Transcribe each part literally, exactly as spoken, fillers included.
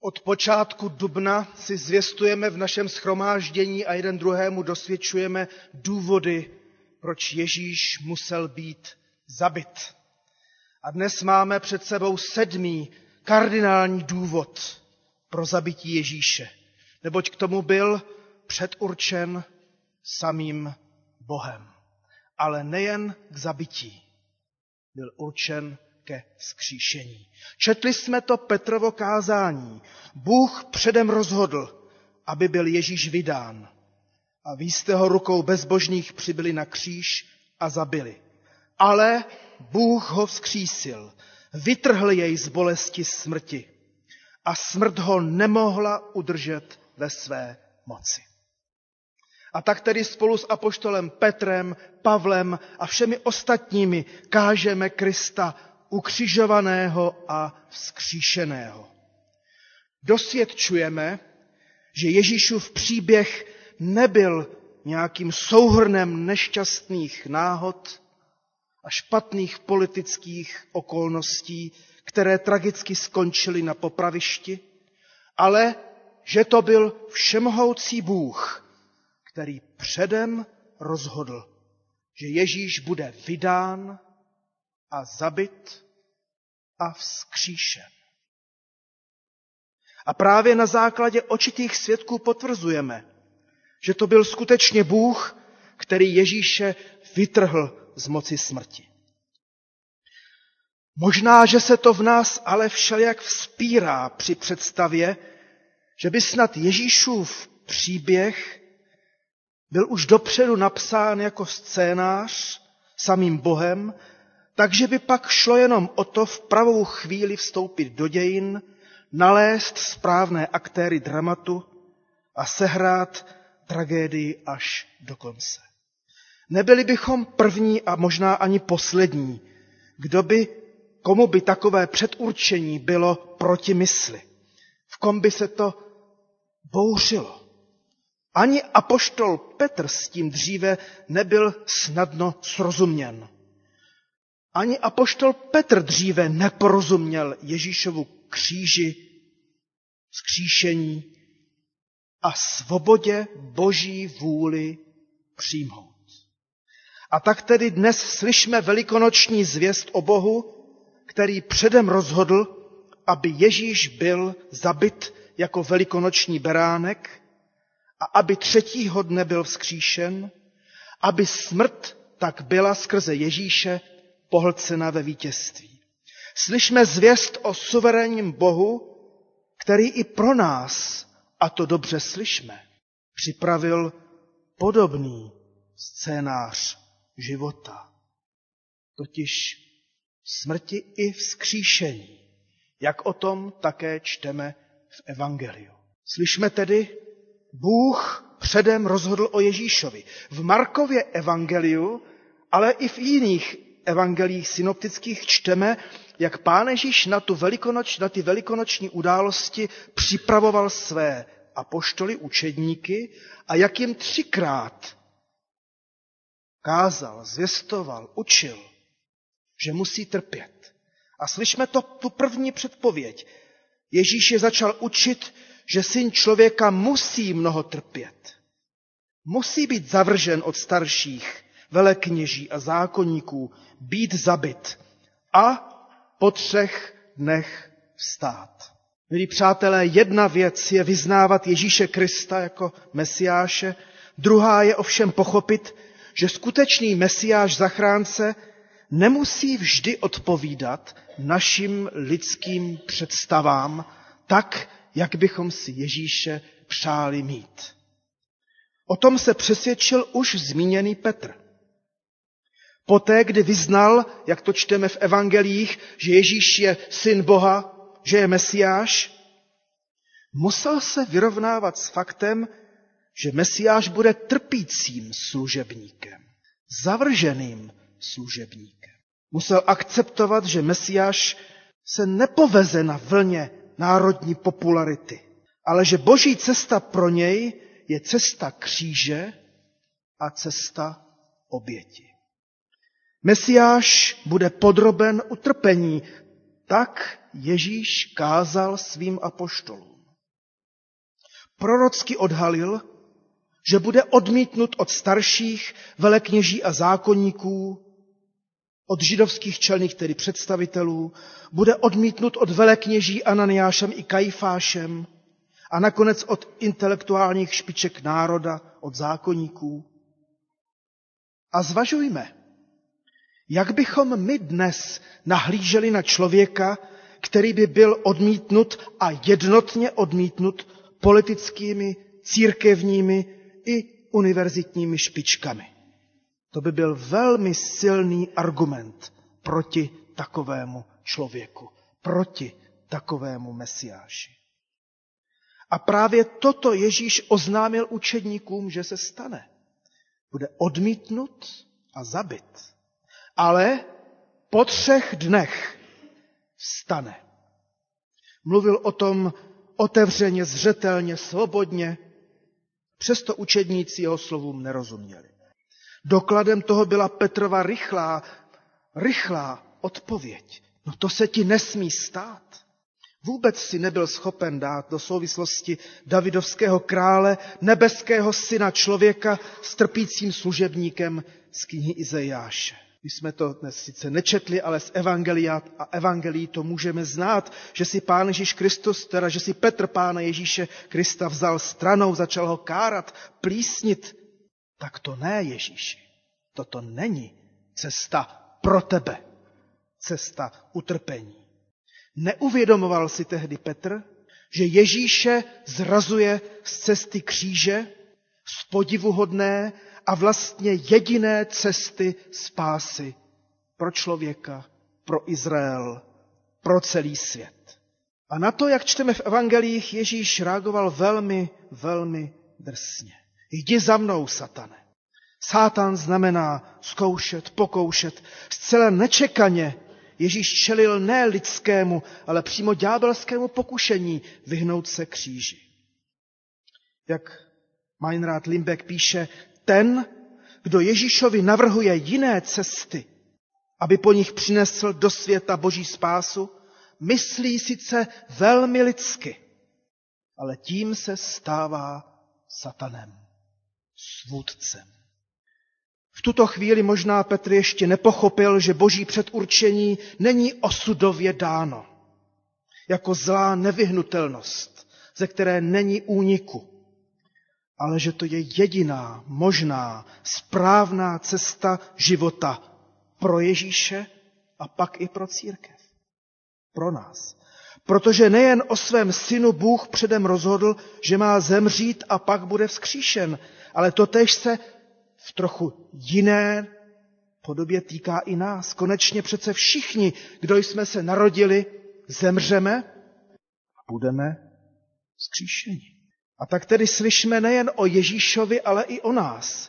Od počátku dubna si zvěstujeme v našem shromáždění a jeden druhému dosvědčujeme důvody, proč Ježíš musel být zabit. A dnes máme před sebou sedmý kardinální důvod pro zabití Ježíše, neboť k tomu byl předurčen samým Bohem. Ale nejen k zabití, byl určen ke vzkříšení. Četli jsme to Petrovo kázání. Bůh předem rozhodl, aby byl Ježíš vydán. A vy jste ho rukou bezbožných přibili na kříž a zabili. Ale Bůh ho vzkřísil, vytrhl jej z bolesti smrti a smrt ho nemohla udržet ve své moci. A tak tedy spolu s apoštolem Petrem, Pavlem a všemi ostatními kážeme Krista ukřižovaného a vzkříšeného. Dosvědčujeme, že Ježíšův příběh nebyl nějakým souhrnem nešťastných náhod a špatných politických okolností, které tragicky skončily na popravišti, ale že to byl všemohoucí Bůh, který předem rozhodl, že Ježíš bude vydán a zabit a vzkříšen. A právě na základě očitých svědků potvrzujeme, že to byl skutečně Bůh, který Ježíše vytrhl z moci smrti. Možná, že se to v nás ale všelijak vzpírá při představě, že by snad Ježíšův příběh byl už dopředu napsán jako scénář samým Bohem, takže by pak šlo jenom o to v pravou chvíli vstoupit do dějin, nalézt správné aktéry dramatu a sehrát tragédii až do konce. Nebyli bychom první a možná ani poslední, kdo by, komu by takové předurčení bylo proti mysli, v kom by se to bouřilo. Ani apoštol Petr s tím dříve nebyl snadno srozuměn. Ani apoštol Petr dříve neporozuměl Ježíšovu kříži, vzkříšení a svobodě Boží vůli přijmout. A tak tedy dnes slyšme velikonoční zvěst o Bohu, který předem rozhodl, aby Ježíš byl zabit jako velikonoční beránek a aby třetího dne byl vzkříšen, aby smrt tak byla skrze Ježíše pohlcena ve vítězství. Slyšme zvěst o suverénním Bohu, který i pro nás, a to dobře slyšme, připravil podobný scénář života, totiž smrti i vzkříšení, jak o tom také čteme v evangeliu. Slyšme tedy, Bůh předem rozhodl o Ježíšovi. V Markově evangeliu, ale i v jiných evangeliích synoptických čteme, jak Pán Ježíš na, tu velikonoč, na ty velikonoční události připravoval své apoštoly, učedníky a jak jim třikrát kázal, zvěstoval, učil, že musí trpět. A slyšme to, tu první předpověď. Ježíš je začal učit, že syn člověka musí mnoho trpět. Musí být zavržen od starších, velekněží a zákonníků, být zabit a po třech dnech vstát. Milí přátelé, jedna věc je vyznávat Ježíše Krista jako Mesiáše, druhá je ovšem pochopit, že skutečný Mesiáš zachránce nemusí vždy odpovídat našim lidským představám tak, jak bychom si Ježíše přáli mít. O tom se přesvědčil už zmíněný Petr. Poté, kdy vyznal, jak to čteme v evangelích, že Ježíš je syn Boha, že je Mesiáš, musel se vyrovnávat s faktem, že Mesiáš bude trpícím služebníkem, zavrženým služebníkem. Musel akceptovat, že Mesiáš se nepoveze na vlně národní popularity, ale že Boží cesta pro něj je cesta kříže a cesta oběti. Mesiáš bude podroben utrpení, tak Ježíš kázal svým apoštolům. prorocky odhalil, že bude odmítnut od starších velekněží a zákonníků, od židovských čelných, tedy představitelů, bude odmítnut od velekněží Ananiášem i Kajfášem a nakonec od intelektuálních špiček národa, od zákonníků. A zvažujme, jak bychom my dnes nahlíželi na člověka, který by byl odmítnut a jednotně odmítnut politickými, církevními i univerzitními špičkami. To by byl velmi silný argument proti takovému člověku, proti takovému mesiáši. A právě toto Ježíš oznámil učedníkům, že se stane. Bude odmítnut a zabit. Ale po třech dnech vstane. Mluvil o tom otevřeně, zřetelně, svobodně, přesto učedníci jeho slovům nerozuměli. Dokladem toho byla Petrova rychlá, rychlá odpověď. No to se ti nesmí stát. Vůbec si nebyl schopen dát do souvislosti Davidovského krále, nebeského syna člověka s trpícím služebníkem z knihy Izajáše. My jsme to dnes sice nečetli, ale z Evangelia a Evangelií to můžeme znát, že si Pán Ježíš Kristus, teda že si Petr Pána Ježíše Krista vzal stranou, začal ho kárat, plísnit. Tak to ne, Ježíši. Toto není cesta pro tebe. Cesta utrpení. Neuvědomoval si tehdy Petr, že Ježíše zrazuje z cesty kříže, z podivuhodné a vlastně jediné cesty spásy pro člověka, pro Izrael, pro celý svět. A na to, jak čteme v evangelích, Ježíš reagoval velmi, velmi drsně. Jdi za mnou, satane. Sátan znamená zkoušet, pokoušet. Zcela nečekaně Ježíš čelil ne lidskému, ale přímo ďábelskému pokušení vyhnout se kříži. Jak Meinrad Limbeck píše, ten, kdo Ježíšovi navrhuje jiné cesty, aby po nich přinesl do světa Boží spásu, myslí sice velmi lidsky, ale tím se stává satanem, svůdcem. V tuto chvíli možná Petr ještě nepochopil, že Boží předurčení není osudově dáno, jako zlá nevyhnutelnost, ze které není úniku, ale že to je jediná, možná, správná cesta života pro Ježíše a pak i pro církev. Pro nás. Protože nejen o svém synu Bůh předem rozhodl, že má zemřít a pak bude vzkříšen, ale totéž se v trochu jiné podobě týká i nás. Konečně přece všichni, kdo jsme se narodili, zemřeme a budeme vzkříšeni. A tak tedy slyšme nejen o Ježíšovi, ale i o nás.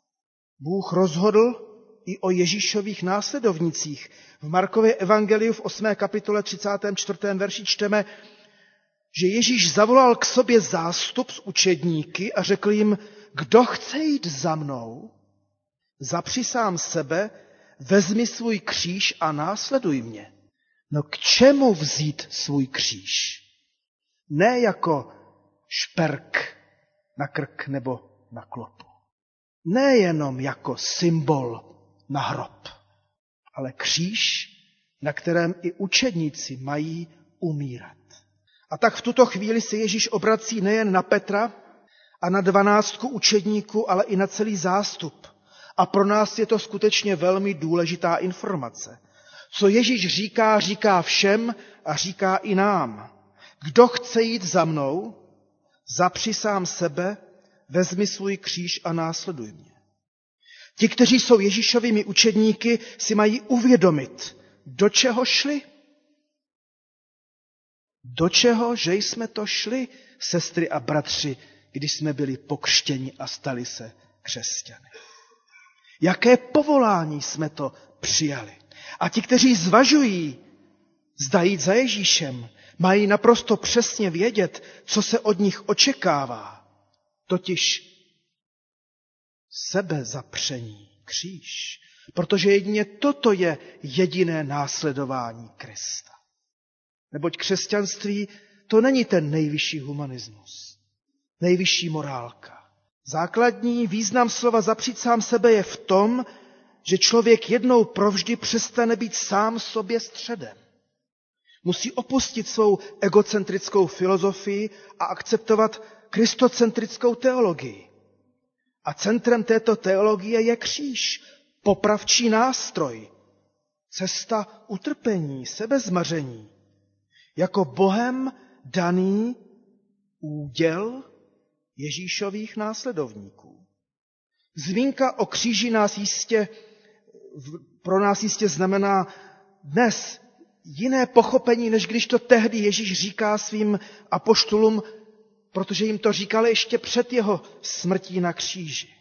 Bůh rozhodl i o Ježíšových následovnicích. V Markově evangeliu v osmé kapitole třicátém čtvrtém verši čteme, že Ježíš zavolal k sobě zástup z učedníky a řekl jim, kdo chce jít za mnou, zapři sám sebe, vezmi svůj kříž a následuj mě. No k čemu vzít svůj kříž? Ne jako šperk na krk nebo na klopu. Nejenom jako symbol na hrob, ale kříž, na kterém i učedníci mají umírat. A tak v tuto chvíli se Ježíš obrací nejen na Petra a na dvanáctku učedníků, ale i na celý zástup. A pro nás je to skutečně velmi důležitá informace. Co Ježíš říká, říká všem a říká i nám. Kdo chce jít za mnou, zapři sám sebe, vezmi svůj kříž a následuj mě. Ti, kteří jsou Ježíšovými učedníky, si mají uvědomit, do čeho šli. Do čeho, že jsme to šli, sestry a bratři, když jsme byli pokřtěni a stali se křesťany. Jaké povolání jsme to přijali. A ti, kteří zvažují, zda jít za Ježíšem, mají naprosto přesně vědět, co se od nich očekává. Totiž sebezapření, kříž. Protože jedině toto je jediné následování Krista. Neboť křesťanství to není ten nejvyšší humanismus. nejvyšší morálka. Základní význam slova zapřít sám sebe je v tom, že člověk jednou provždy přestane být sám sobě středem. Musí opustit svou egocentrickou filozofii a akceptovat kristocentrickou teologii. A centrem této teologie je kříž, popravčí nástroj, cesta utrpení, sebezmaření, jako Bohem daný úděl Ježíšových následovníků. Zmínka o kříži nás jistě, pro nás jistě znamená dnes jiné pochopení, než když to tehdy Ježíš říká svým apoštolům, protože jim to říkal ještě před jeho smrtí na kříži.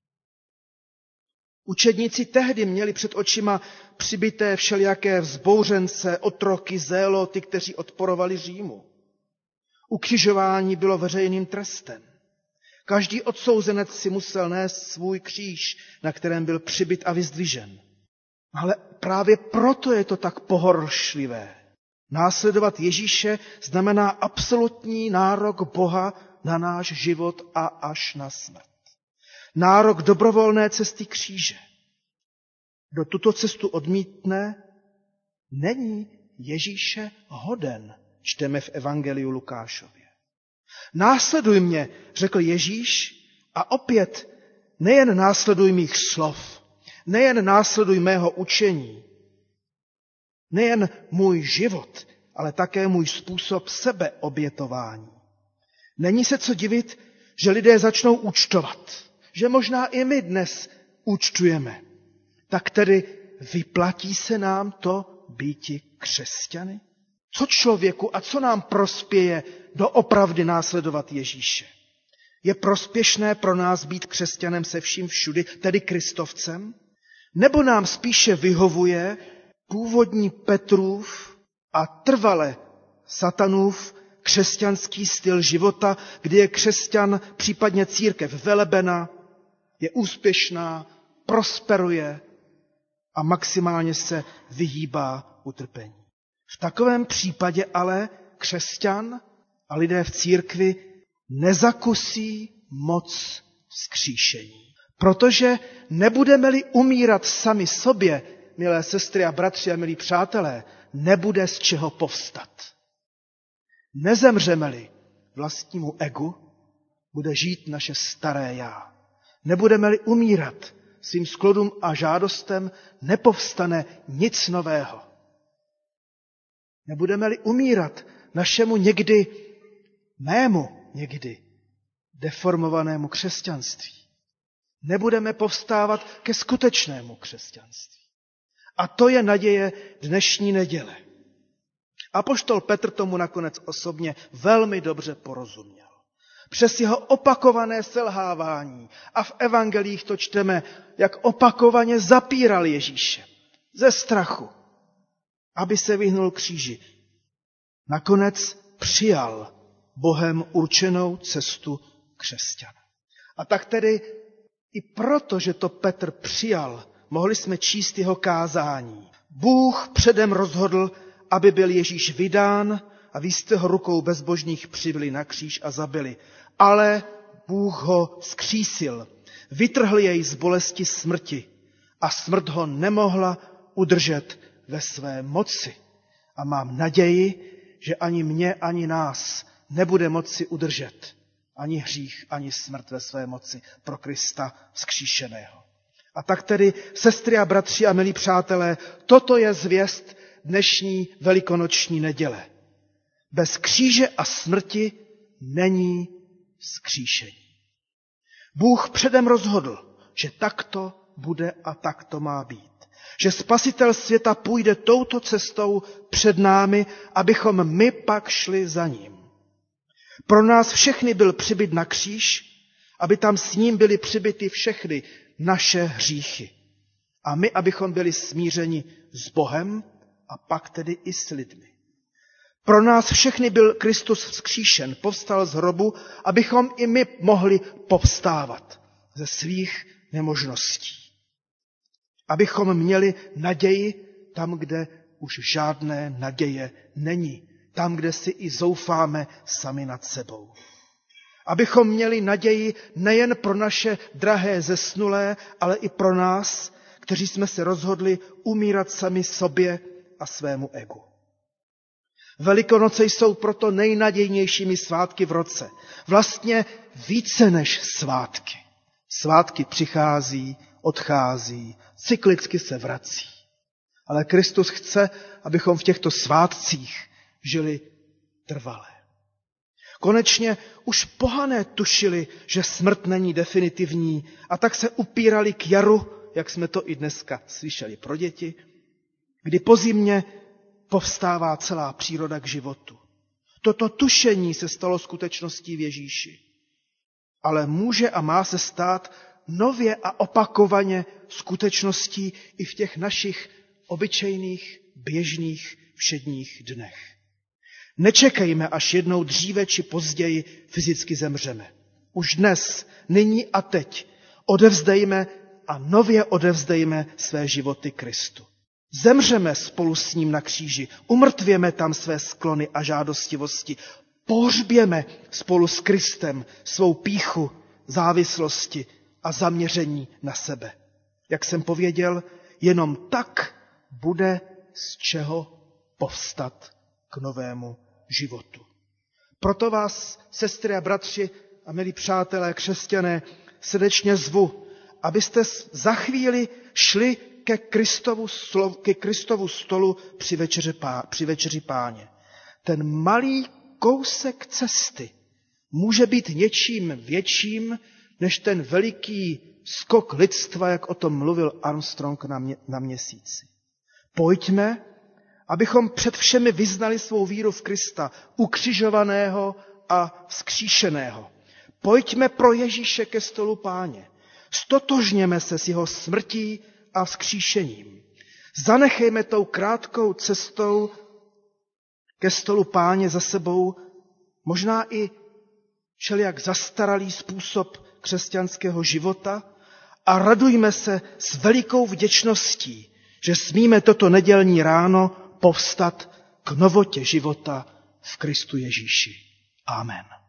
Učedníci tehdy měli před očima přibité všelijaké vzbouřence, otroky, zéloty, kteří odporovali Římu. Ukřižování bylo veřejným trestem. Každý odsouzenec si musel nést svůj kříž, na kterém byl přibyt a vyzdvižen. Ale právě proto je to tak pohoršlivé. Následovat Ježíše znamená absolutní nárok Boha na náš život a až na smrt. Nárok dobrovolné cesty kříže. Kdo tuto cestu odmítne, není Ježíše hoden, čteme v Evangeliu Lukášově. Následuj mě, řekl Ježíš, a opět nejen následuj mých slov, nejen následuj mého učení, nejen můj život, ale také můj způsob sebeobětování. Není se co divit, že lidé začnou účtovat, že možná i my dnes účtujeme. Tak tedy vyplatí se nám to býti křesťany? Co člověku a co nám prospěje doopravdy následovat Ježíše? Je prospěšné pro nás být křesťanem se vším všudy, tedy Kristovcem? Nebo nám spíše vyhovuje původní Petrův a trvale Satanův křesťanský styl života, kdy je křesťan, případně církev velebena, je úspěšná, prosperuje a maximálně se vyhýbá utrpení. V takovém případě ale křesťan a lidé v církvi nezakusí moc vzkříšení. Protože nebudeme-li umírat sami sobě, milé sestry a bratři a milí přátelé, nebude z čeho povstat. Nezemřeme-li vlastnímu egu, bude žít naše staré já. Nebudeme-li umírat svým sklodům a žádostem, nepovstane nic nového. Nebudeme-li umírat našemu někdy, mému někdy, deformovanému křesťanství, nebudeme povstávat ke skutečnému křesťanství. A to je naděje dnešní neděle. Apoštol Petr tomu nakonec osobně velmi dobře porozuměl. Přes jeho opakované selhávání a v evangelích to čteme, jak opakovaně zapíral Ježíše ze strachu, aby se vyhnul kříži. Nakonec přijal Bohem určenou cestu křesťana. A tak tedy i proto, že to Petr přijal, mohli jsme číst jeho kázání. Bůh předem rozhodl, aby byl Ježíš vydán a vy jste ho rukou bezbožných přibili na kříž a zabili. Ale Bůh ho vzkřísil, vytrhl jej z bolesti smrti a smrt ho nemohla udržet ve své moci. A mám naději, že ani mě, ani nás nebude moci udržet ani hřích, ani smrt ve své moci pro Krista vzkříšeného. A tak tedy, sestry a bratři a milí přátelé, toto je zvěst dnešní velikonoční neděle. Bez kříže a smrti není vzkříšení. Bůh předem rozhodl, že takto bude a takto má být. Že Spasitel světa půjde touto cestou před námi, abychom my pak šli za ním. Pro nás všechny byl přibyt na kříž, aby tam s ním byly přibyty všechny naše hříchy. A my, abychom byli smířeni s Bohem a pak tedy i s lidmi. Pro nás všechny byl Kristus vzkříšen, povstal z hrobu, abychom i my mohli povstávat ze svých nemožností. Abychom měli naději tam, kde už žádné naděje není. Tam, kde si i zoufáme sami nad sebou. Abychom měli naději nejen pro naše drahé zesnulé, ale i pro nás, kteří jsme se rozhodli umírat sami sobě a svému egu. Velikonoce jsou proto nejnadějnějšími svátky v roce. Vlastně více než svátky. Svátky přichází, odchází, cyklicky se vrací. Ale Kristus chce, abychom v těchto svátcích žili trvale. Konečně už pohané tušili, že smrt není definitivní, a tak se upírali k jaru, jak jsme to i dneska slyšeli pro děti, kdy po zimě povstává celá příroda k životu. Toto tušení se stalo skutečností v Ježíši. Ale může a má se stát nově a opakovaně skutečností i v těch našich obyčejných, běžných, všedních dnech. Nečekejme, až jednou dříve či později fyzicky zemřeme. Už dnes, nyní a teď odevzdejme a nově odevzdejme své životy Kristu. Zemřeme spolu s ním na kříži, umrtvěme tam své sklony a žádostivosti, pohřběme spolu s Kristem svou pýchu, závislosti a zaměření na sebe. Jak jsem pověděl, jenom tak bude z čeho povstat k novému životu. Proto vás, sestry a bratři a milí přátelé křesťané, srdečně zvu, abyste za chvíli šli ke Kristovu, slov, ke Kristovu stolu při večeři, pá, při večeři Páně. Ten malý kousek cesty může být něčím větším než ten veliký skok lidstva, jak o tom mluvil Armstrong na, mě, na měsíci. Pojďme, abychom před všemi vyznali svou víru v Krista, ukřižovaného a vzkříšeného. Pojďme pro Ježíše ke stolu Páně. Stotožněme se s jeho smrtí a vzkříšením. Zanechejme tou krátkou cestou ke stolu Páně za sebou možná i všelijak zastaralý způsob křesťanského života a radujme se s velikou vděčností, že smíme toto nedělní ráno povstat k novotě života v Kristu Ježíši. Amen.